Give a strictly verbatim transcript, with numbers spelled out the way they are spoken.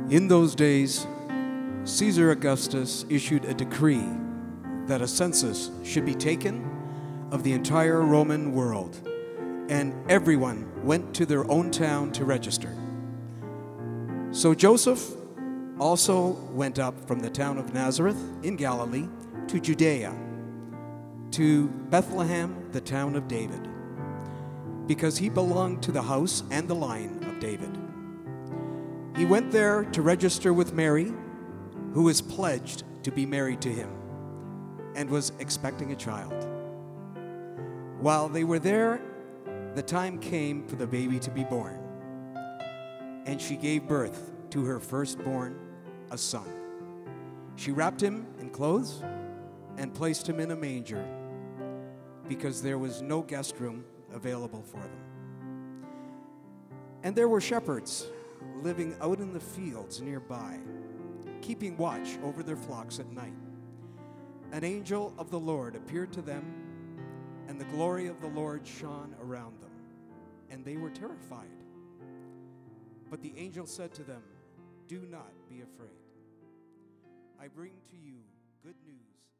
In those days, Caesar Augustus issued a decree that a census should be taken of the entire Roman world, and everyone went to their own town to register. So Joseph also went up from the town of Nazareth in Galilee to Judea, to Bethlehem, the town of David, because he belonged to the house and the line of David. He went there to register with Mary, who was pledged to be married to him and was expecting a child. While they were there, the time came for the baby to be born, and she gave birth to her firstborn, a son. She wrapped him in clothes and placed him in a manger because there was no guest room available for them. And there were shepherds living out in the fields nearby, keeping watch over their flocks at night. An angel of the Lord appeared to them, and the glory of the Lord shone around them, and they were terrified. But the angel said to them, "Do not be afraid. I bring to you good news